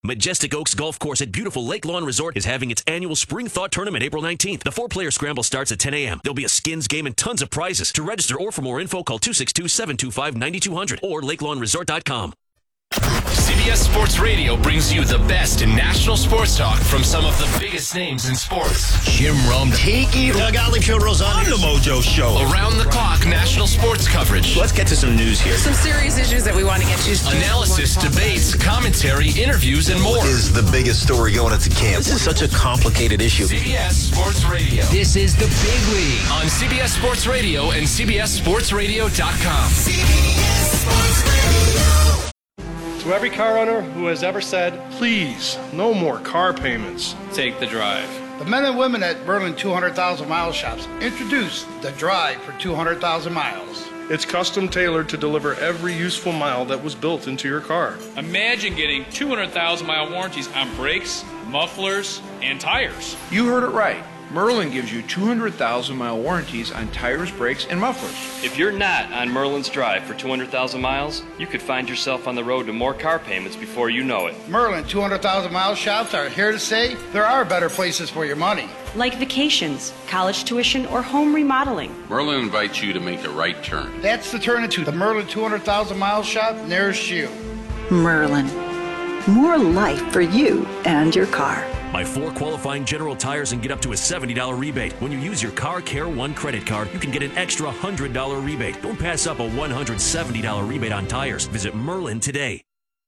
Majestic Oaks Golf Course at beautiful Lake Lawn Resort is having its annual Spring Thaw Tournament April 19th. The 4-player scramble starts at 10 a.m. There'll be a skins game and tons of prizes. To register or for more info, call 262-725-9200 or lakelawnresort.com. CBS Sports Radio brings you the best in national sports talk from some of the biggest names in sports. Jim Rome, Tiki, Doug Gottlieb, Joe Rosano, on the Mojo Show. Around the clock national sports coverage. Let's get to some news here. Some serious issues that we want to get to. Analysis, debates, commentary, interviews, and more. What is the biggest story going into camp? This is such a complicated issue. CBS Sports Radio. This is the big league. On CBS Sports Radio and CBSSportsRadio.com. CBS Sports Radio. To every car owner who has ever said, please, no more car payments, take the drive. The men and women at Merlin 200,000 Mile Shops introduced the Drive for 200,000 miles. It's custom tailored to deliver every useful mile that was built into your car. Imagine getting 200,000 mile warranties on brakes, mufflers, and tires. You heard it right. Merlin gives you 200,000 mile warranties on tires, brakes, and mufflers. If you're not on Merlin's Drive for 200,000 miles, you could find yourself on the road to more car payments before you know it. Merlin 200,000 Mile Shops are here to say there are better places for your money. Like vacations, college tuition, or home remodeling. Merlin invites you to make a right turn. That's the turn into the Merlin 200,000 Mile Shop nearest you. Merlin. More life for you and your car. Buy 4 qualifying General Tires and get up to a $70 rebate. When you use your Car Care One credit card, you can get an extra $100 rebate. Don't pass up a $170 rebate on tires. Visit Merlin today.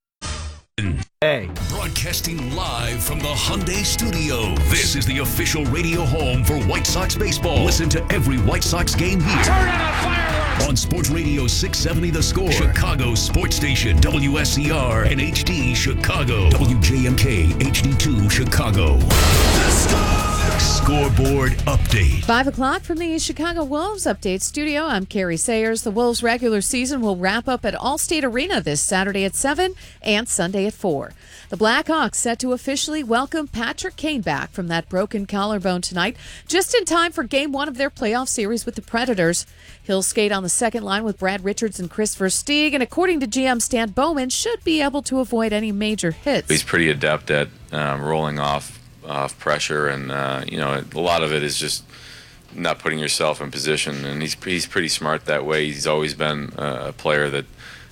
Hey. Broadcasting live from the Hyundai Studio. This is the official radio home for White Sox baseball. Listen to every White Sox game here. Turn on fireworks! On Sports Radio 670 The Score. Chicago's sports station, WSCR and HD Chicago. WJMK HD2 Chicago. The Score! Scoreboard update. 5 o'clock from the Chicago Wolves Update Studio. I'm Carrie Sayers. The Wolves' regular season will wrap up at Allstate Arena this Saturday at 7 and Sunday at 4. The Blackhawks set to officially welcome Patrick Kane back from that broken collarbone tonight, just in time for Game 1 of their playoff series with the Predators. He'll skate on the second line with Brad Richards and Chris Versteeg, and according to GM Stan Bowman, should be able to avoid any major hits. He's pretty adept at rolling off pressure, and a lot of it is just not putting yourself in position, and he's pretty smart that way. He's always been a player that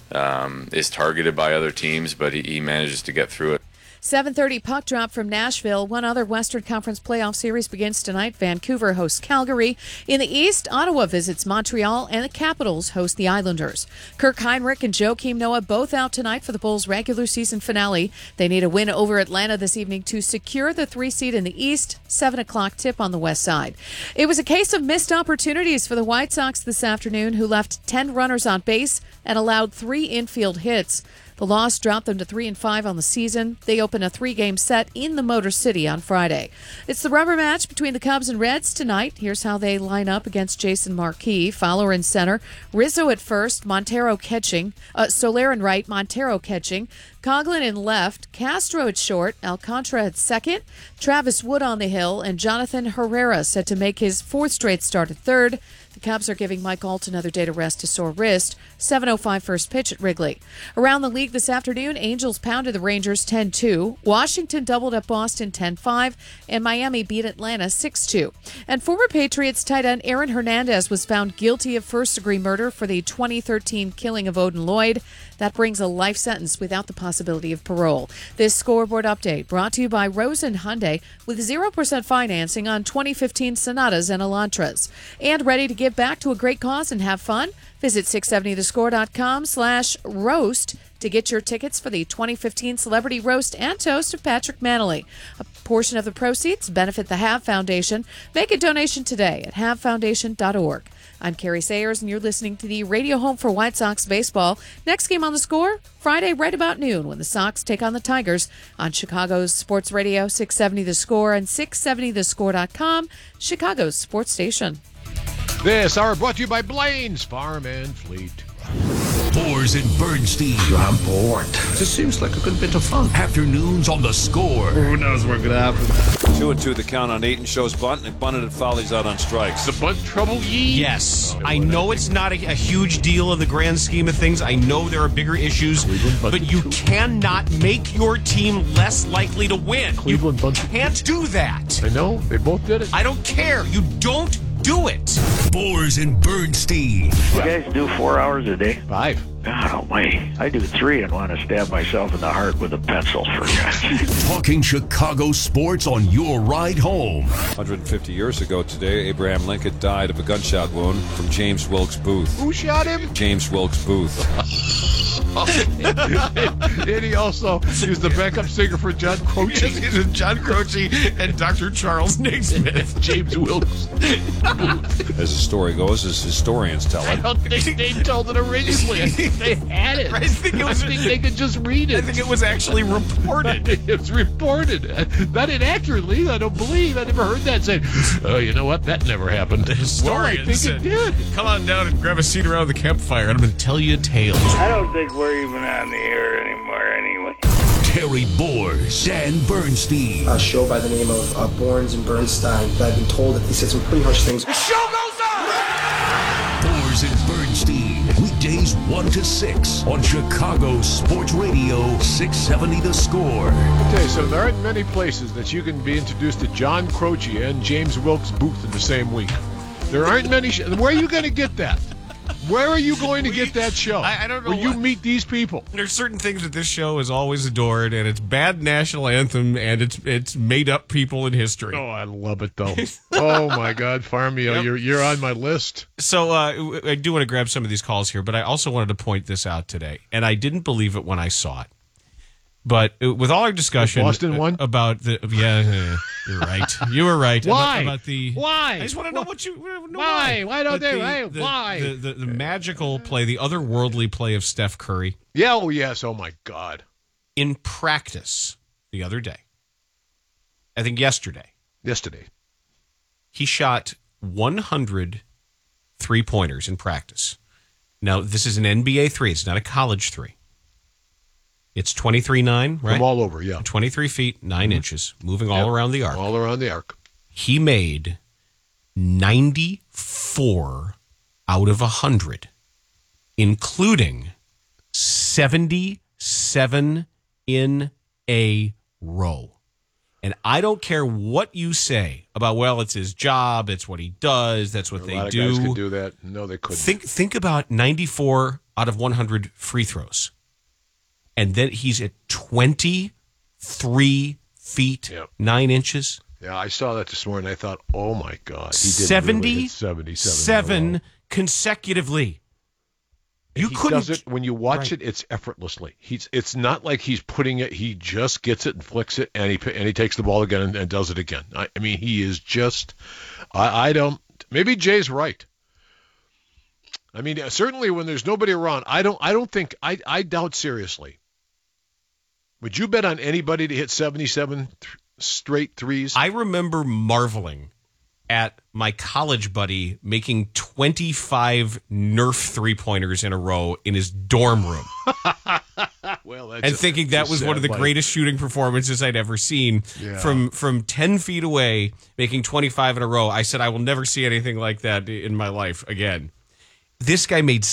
is targeted by other teams, but he manages to get through it. 7:30 puck drop from Nashville. One other Western Conference playoff series begins tonight. Vancouver hosts Calgary. In the East, Ottawa visits Montreal, and the Capitals host the Islanders. Kirk Heinrich and Joakim Noah both out tonight for the Bulls' regular season finale. They need a win over Atlanta this evening to secure the 3 seed in the East. 7 o'clock tip on the West Side. It was a case of missed opportunities for the White Sox this afternoon, who left 10 runners on base and allowed 3 infield hits. The loss dropped them to 3-5 on the season. They open a 3-game set in the Motor City on Friday. It's the rubber match between the Cubs and Reds tonight. Here's how they line up against Jason Marquis. Fowler in center, Rizzo at first, Montero catching, Soler in right, Montero catching, Coughlin in left, Castro at short, Alcantara at second, Travis Wood on the hill, and Jonathan Herrera set to make his 4th straight start at third. The Cubs are giving Mike Alt another day to rest a sore wrist. 7:05 first pitch at Wrigley. Around the league this afternoon, Angels pounded the Rangers 10-2. Washington doubled up Boston 10-5. And Miami beat Atlanta 6-2. And former Patriots tight end Aaron Hernandez was found guilty of first-degree murder for the 2013 killing of Odin Lloyd. That brings a life sentence without the possibility of parole. This scoreboard update brought to you by Rosen Hyundai with 0% financing on 2015 Sonatas and Elantras. And ready to give back to a great cause and have fun? Visit 670thescore.com/roast to get your tickets for the 2015 Celebrity Roast and Toast of Patrick Manley. A portion of the proceeds benefit the Have Foundation. Make a donation today at havefoundation.org. I'm Carrie Sayers, and you're listening to the radio home for White Sox baseball. Next game on the Score, Friday right about noon when the Sox take on the Tigers on Chicago's Sports Radio 670 The Score and 670thescore.com, Chicago's sports station. This hour brought to you by Blaine's Farm and Fleet. Boers and Bernstein. I'm bored. This seems like a good bit of fun. Afternoons on The Score. Who knows what's going to happen? 2-2 the count on Ayton. Shows bunt and bunted at foul. He's out on strikes. The bunt trouble ye? Yes. I know it's not a huge deal in the grand scheme of things. I know there are bigger issues, but you cannot make your team less likely to win. Cleveland you can't do that. I know. They both did it. I don't care. You don't do it. Boers and Bernstein. You guys do 4 hours a day? 5. God almighty. I do 3 and want to stab myself in the heart with a pencil for God's sake. Talking Chicago sports on your ride home. 150 years ago today, Abraham Lincoln died of a gunshot wound from James Wilkes Booth. Who shot him? James Wilkes Booth. And he also is the backup singer for John Croce. He's John Croce and Dr. Charles Naismith. James Wilkes. As the story goes, as historians tell I it. don't think they told it originally. I think they had it. I think they could just read it. I think it was actually reported. It was reported. Not inaccurately. I don't believe. I never heard that said, oh, you know what? That never happened. The historian I think said, it did. Come on down and grab a seat around the campfire, and I'm going to tell you a tale. I don't think we're even on the air anymore anyway. Terry Boers, Dan Bernstein. A show by the name of Borns and Bernstein. I've been told that he said some pretty harsh things. The show goes on! Boers and Bernstein, weekdays 1 to 6 on Chicago Sports Radio 670 The Score. Okay, so there aren't many places that you can be introduced to John Croce and James Wilkes Booth in the same week. There aren't many. Where are you going to get that? Where are you going to get that show? I don't know. Where you meet these people? There's certain things that this show has always adored, and it's bad national anthem, and it's made up people in history. Oh, I love it though. Oh my God, Farmio, Yep. you're on my list. So I do want to grab some of these calls here, but I also wanted to point this out today, and I didn't believe it when I saw it. But with all our discussion Boston won? About the you're right. You were right. Why? About the Why? I just want to know what you know Why? Why don't But they? the, Why? The magical play, the otherworldly play of Steph Curry. Yeah. Oh yes. Oh my God. In practice the other day, I think yesterday, he shot 100 3-pointers in practice. Now this is an NBA 3. It's not a college 3. It's 23-9, right? From all over, yeah. 23 feet, 9 inches, moving all around the arc. All around the arc. He made 94 out of 100, including 77 in a row. And I don't care what you say about, well, it's his job, it's what he does, that's what they do. A lot of guys could do that. No, they couldn't. Think about 94 out of 100 free throws. And then he's at 23 feet, 9 inches. Yeah, I saw that this morning. I thought, oh, my God. He did 77 consecutively. You couldn't. Does it, when you watch it, it's effortlessly. It's not like he's putting it. He just gets it and flicks it, and he takes the ball again and does it again. I mean, he is just. I don't. Maybe Jay's right. I mean, certainly when there's nobody around, I don't think. I doubt seriously. Would you bet on anybody to hit 77 straight threes? I remember marveling at my college buddy making 25 Nerf 3-pointers in a row in his dorm room. Well, and thinking that was one of the greatest shooting performances I'd ever seen. Yeah. From 10 feet away, making 25 in a row. I said, I will never see anything like that in my life again. This guy made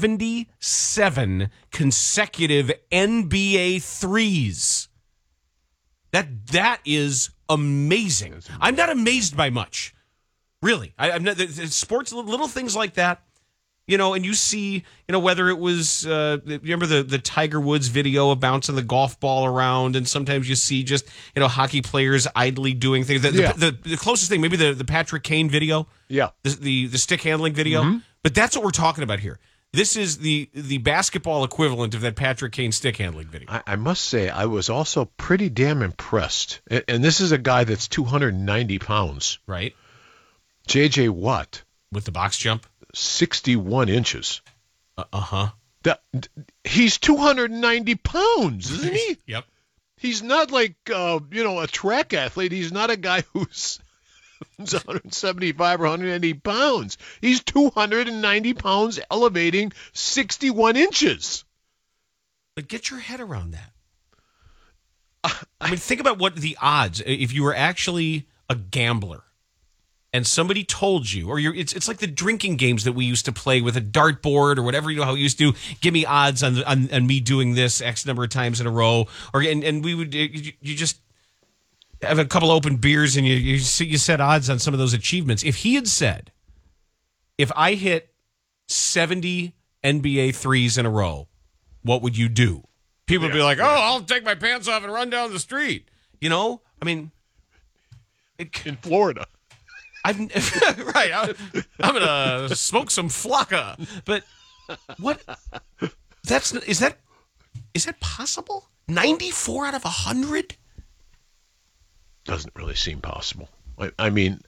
77 consecutive NBA threes. That is amazing. I'm not amazed by much, really. I'm not. Sports, little things like that, and you see, whether it was, remember the Tiger Woods video of bouncing the golf ball around, and sometimes you see just, hockey players idly doing things. The closest thing, maybe the Patrick Kane video. Yeah. The stick handling video. Mm-hmm. But that's what we're talking about here. This is the basketball equivalent of that Patrick Kane stick handling video. I must say, I was also pretty damn impressed. And this is a guy that's 290 pounds. Right. J.J. Watt. With the box jump? 61 inches. Uh-huh. He's 290 pounds, isn't he? Yep. He's not like, a track athlete. He's not a guy who's 175 or 180 pounds. He's 290 pounds elevating 61 inches. But get your head around that. I mean, think about what the odds, if you were actually a gambler and somebody told you, or it's like the drinking games that we used to play with a dartboard or whatever, how we used to give me odds on me doing this X number of times in a row, and we would, you just have a couple open beers and you set odds on some of those achievements. If he had said, if I hit 70 NBA threes in a row, what would you do? People would be like, I'll take my pants off and run down the street. You know? I mean... in Florida. I'm going to smoke some flocka. But what... Is that possible? 94 out of 100? Doesn't really seem possible. I mean...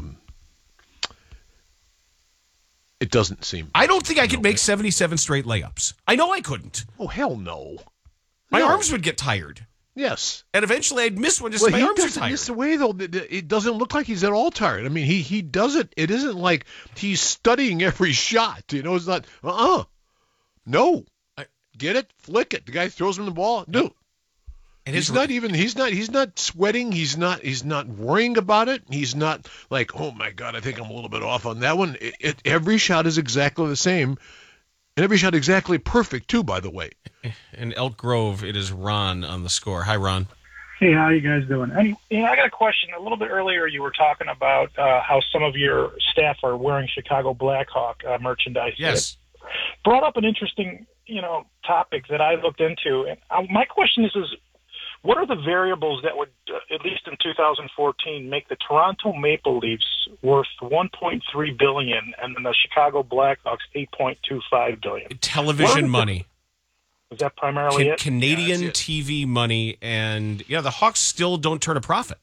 It doesn't seem... I don't think I could make 77 straight layups. I know I couldn't. Oh, hell no. My arms would get tired. Yes. And eventually I'd miss one just so my arms are tired. It's the way, though, it doesn't look like he's at all tired. I mean, he does it. It isn't like he's studying every shot. You know, it's not, no. Get it, flick it. The guy throws him the ball. No. And he's not sweating. He's not worrying about it. He's not like, oh my God, I think I'm a little bit off on that one. Every shot is exactly the same. And every shot exactly perfect, too, by the way. In Elk Grove, it is Ron on the score. Hi, Ron. Hey, how you guys doing? I got a question. A little bit earlier, you were talking about how some of your staff are wearing Chicago Blackhawk merchandise. Yes. It brought up an interesting, topic that I looked into. And my question is what are the variables that would, at least in 2014, make the Toronto Maple Leafs worth $1.3 billion and then the Chicago Blackhawks $8.25 billion? Television money. Is that primarily it? Canadian TV money, and the Hawks still don't turn a profit.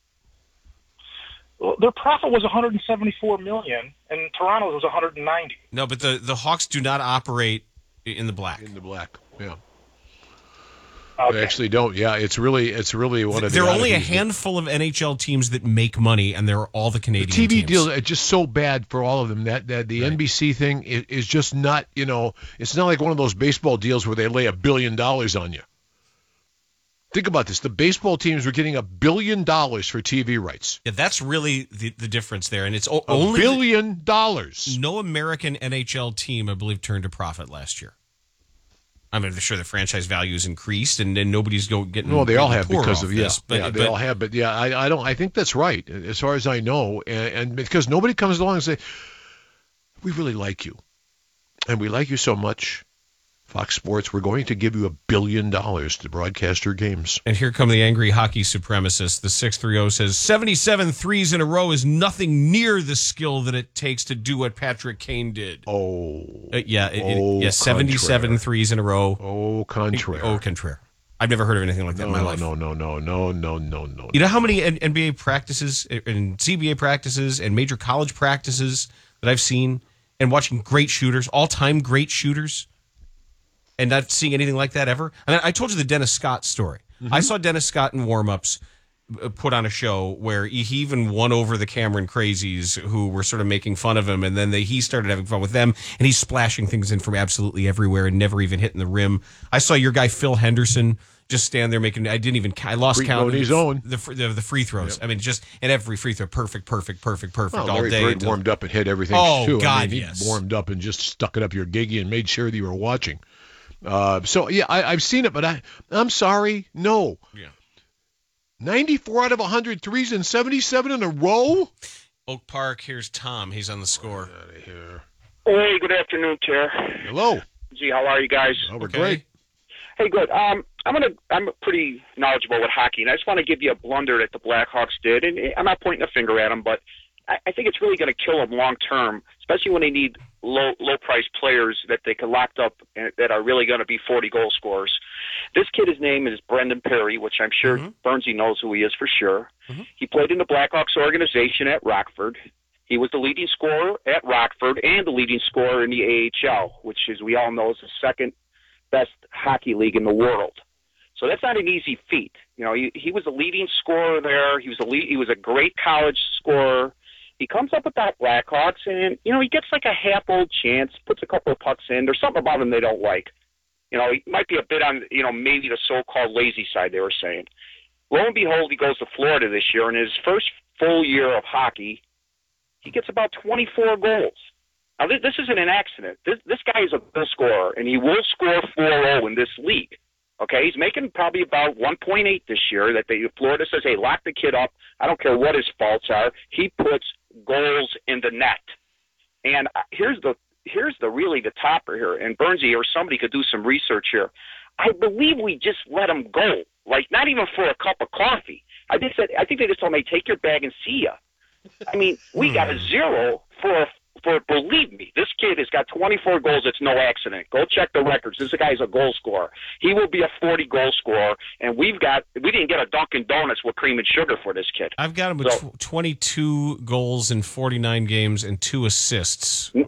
Well, their profit was $174 million, and Toronto's was $190. No, but the Hawks do not operate in the black. In the black, yeah. Okay. They actually don't. Yeah, it's really one of the. There are only a handful of NHL teams that make money, and they're all the Canadian teams. The TV teams. deals are just so bad for all of them that the NBC thing is just not. It's not like one of those baseball deals where they lay $1 billion on you. Think about this: the baseball teams were getting $1 billion for TV rights. Yeah, that's really the difference there, and it's $1 only billion. No American NHL team, I believe, turned a profit last year. I mean, sure, the franchise value has increased, and nobody's getting. Well, they all have because of this, they all have. But yeah, I don't. I think that's right, as far as I know, and because nobody comes along and say, "We really like you, and we like you so much." Fox Sports, we're going to give you $1 billion to broadcast your games. And here come the angry hockey supremacists. The 630 says 77 threes in a row is nothing near the skill that it takes to do what Patrick Kane did. Yeah, 77 threes in a row. Contraire. I've never heard of anything like that in my life. No. You know how many NBA practices and CBA practices and major college practices that I've seen and watching great shooters, all-time great shooters, and not seeing anything like that ever? I mean, I told you the Dennis Scott story. Mm-hmm. I saw Dennis Scott in warm-ups put on a show where he even won over the Cameron Crazies who were sort of making fun of him, and then he started having fun with them, and he's splashing things in from absolutely everywhere and never even hitting the rim. I saw your guy Phil Henderson just stand there making. I lost count. His own. The free throws. Yep. I mean, just in every free throw, perfect all Larry day. Bird warmed up and hit everything too. God, he warmed up and just stuck it up your giggy and made sure that you were watching. So yeah, I've seen it, but I'm sorry, no. Yeah. 94 out of 100 threes and 77 in a row. Oak Park. Here's Tom. He's on the score. Get out of here. Hey, good afternoon, Chair. Hello. Gee, how are you guys? Oh, we're great. Hey, good. I'm pretty knowledgeable with hockey, and I just want to give you a blunder that the Blackhawks did, and I'm not pointing a finger at them, but I think it's really going to kill them long term, especially when they need low price players that they can lock up and that are really going to be 40 goal scorers. This kid, his name is Brendan Perry, which I'm sure Bernsey knows who he is for sure. Mm-hmm. He played in the Blackhawks organization at Rockford. He was the leading scorer at Rockford and the leading scorer in the AHL, which, as we all know, is the second best hockey league in the world. So that's not an easy feat. He was the leading scorer there. He was a great college scorer. He comes up with that Blackhawks, and he gets like a half-old chance, puts a couple of pucks in. There's something about him they don't like. You know, he might be a bit on, maybe the so-called lazy side, they were saying. Lo and behold, he goes to Florida this year. In his first full year of hockey, he gets about 24 goals. Now, this isn't an accident. This guy is a goal scorer, and he will score 4-0 in this league. Okay, he's making probably about 1.8 this year. Florida says, hey, lock the kid up. I don't care what his faults are. He puts goals in the net. And here's really the topper here. And Bernsey or somebody could do some research here. I believe we just let him go, like not even for a cup of coffee. I think they just told me, take your bag and see ya. I mean, we got a 0 for believe me, this kid has got 24 goals. It's no accident. Go check the records. This guy's a goal scorer. He will be a 40-goal scorer, and we didn't get a Dunkin' Donuts with cream and sugar for this kid. I've got him with 22 goals in 49 games and 2 assists.